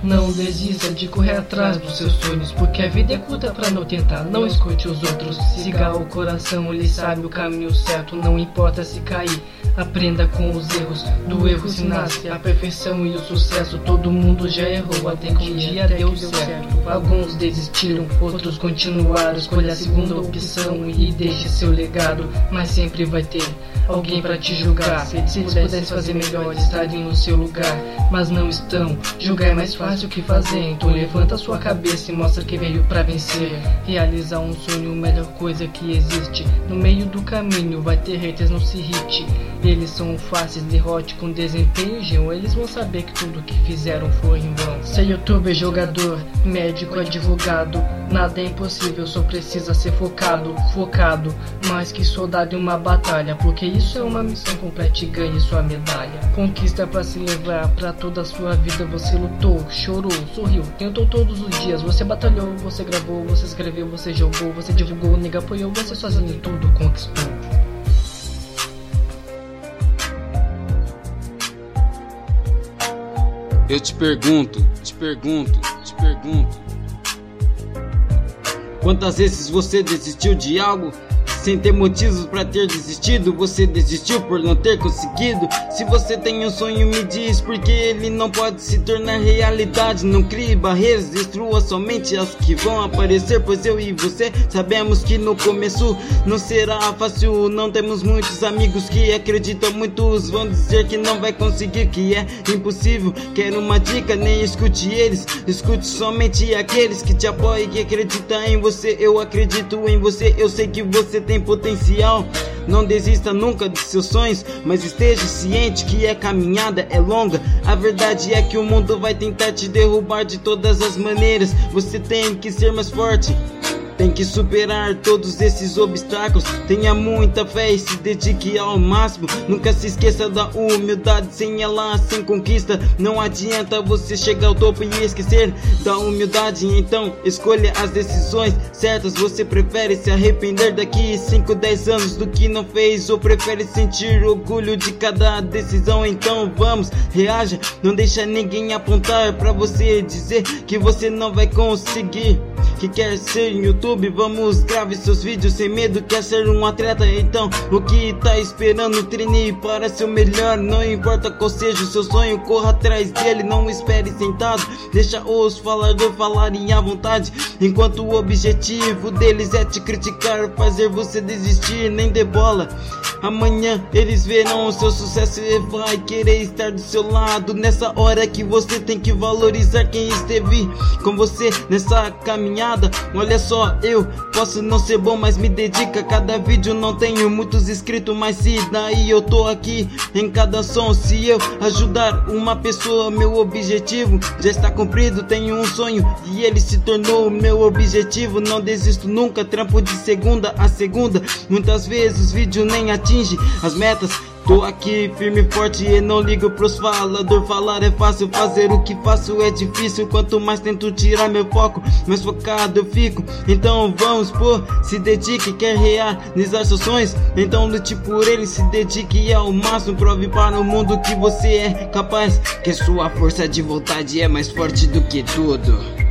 Não desista de correr atrás dos seus sonhos, porque a vida é curta pra não tentar. Não escute os outros, siga o coração, ele sabe o caminho certo. Não importa se cair, aprenda com os erros. Do erro se nasce a perfeição e o sucesso. Todo mundo já errou até que um dia deu certo. Alguns desistiram, outros continuaram. Escolha a segunda opção e deixe seu legado. Mas sempre vai ter alguém pra te julgar. Se eles pudessem fazer melhor, estariam no seu lugar, mas não estão. Julgar é mais fácil que fazer, então levanta sua cabeça e mostra que veio pra vencer. Realizar um sonho, a melhor coisa que existe. No meio do caminho vai ter haters, não se irrite. Eles são fáceis, derrote com desempenho e gel. Eles vão saber que tudo que fizeram foi em vão. Ser youtuber, jogador, médico, advogado, nada é impossível, só precisa ser focado. Focado, mais que soldado em uma batalha, porque isso é uma missão completa e ganhe sua medalha. Conquista pra se levar pra toda a sua vida. Você lutou, chorou, sorriu, tentou todos os dias. Você batalhou, você gravou, você escreveu, você jogou, você divulgou, nega apoiou, você sozinho tudo conquistou. Eu te pergunto, quantas vezes você desistiu de algo sem ter motivos pra ter desistido? Você desistiu por não ter conseguido? Se você tem um sonho, me diz porque ele não pode se tornar realidade. Não crie barreiras, destrua somente as que vão aparecer, pois eu e você sabemos que no começo não será fácil. Não temos muitos amigos que acreditam, muitos vão dizer que não vai conseguir, que é impossível. Quero uma dica, nem escute eles, escute somente aqueles que te apoiam, que acreditam em você. Eu acredito em você, eu sei que você tem potencial. Não desista nunca de seus sonhos, mas esteja ciente que a caminhada é longa. A verdade é que o mundo vai tentar te derrubar de todas as maneiras. Você tem que ser mais forte, tem que superar todos esses obstáculos. Tenha muita fé e se dedique ao máximo. Nunca se esqueça da humildade, sem ela, sem conquista não adianta você chegar ao topo e esquecer da humildade. Então escolha as decisões certas. Você prefere se arrepender daqui 5, 10 anos do que não fez, ou prefere sentir orgulho de cada decisão? Então vamos, reaja, não deixa ninguém apontar pra você, dizer que você não vai conseguir. Que quer ser YouTube, vamos, grave seus vídeos sem medo. Quer ser um atleta, então o que tá esperando? Treine para ser o melhor, não importa qual seja o seu sonho, corra atrás dele, não espere sentado. Deixa os faladores falarem à vontade, enquanto o objetivo deles é te criticar, fazer você desistir, nem dê bola. Amanhã eles verão o seu sucesso e vai querer estar do seu lado. Nessa hora que você tem que valorizar quem esteve com você nessa caminhada. Olha só, eu posso não ser bom, mas me dedica a cada vídeo. Não tenho muitos inscritos, mas se daí eu tô aqui em cada som. Se eu ajudar uma pessoa, meu objetivo já está cumprido. Tenho um sonho e ele se tornou o meu objetivo. Não desisto nunca, trampo de segunda a segunda. Muitas vezes o vídeo nem atinge as metas. Tô aqui firme e forte e não ligo pros falador. Falar é fácil, fazer o que faço é difícil. Quanto mais tento tirar meu foco, mais focado eu fico. Então vamos, pô, se dedique, quer realizar seus sonhos, então lute por ele, se dedique ao máximo. Prove para o mundo que você é capaz, que sua força de vontade é mais forte do que tudo.